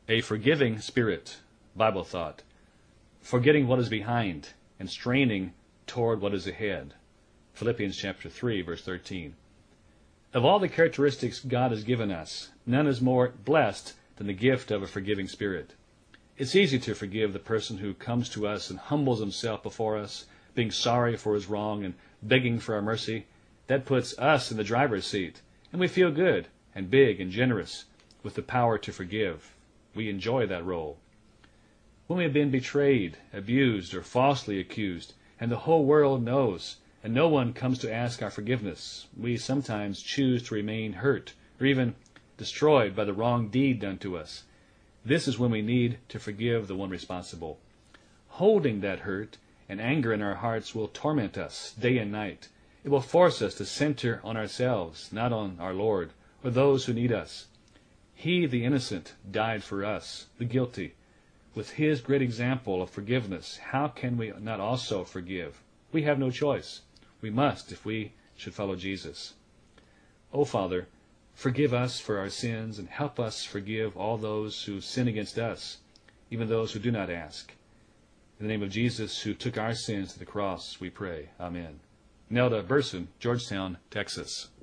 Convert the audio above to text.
A forgiving spirit, Bible thought, forgetting what is behind and straining toward what is ahead. Philippians chapter 3, verse 13. Of all the characteristics God has given us, none is more blessed than the gift of a forgiving spirit. It's easy to forgive the person who comes to us and humbles himself before us, being sorry for his wrong and begging for our mercy. That puts us in the driver's seat, and we feel good and big and generous with the power to forgive. We enjoy that role. When we have been betrayed, abused, or falsely accused, and the whole world knows, and no one comes to ask our forgiveness, we sometimes choose to remain hurt or even destroyed by the wrong deed done to us. This is when we need to forgive the one responsible. Holding that hurt and anger in our hearts will torment us day and night. It will force us to center on ourselves, not on our Lord or those who need us. He, the innocent, died for us, the guilty. With His great example of forgiveness, how can we not also forgive? We have no choice. We must if we should follow Jesus. O Father, forgive us for our sins and help us forgive all those who sin against us, even those who do not ask. In the name of Jesus, who took our sins to the cross, we pray. Amen. Nelda Burson, Georgetown, Texas.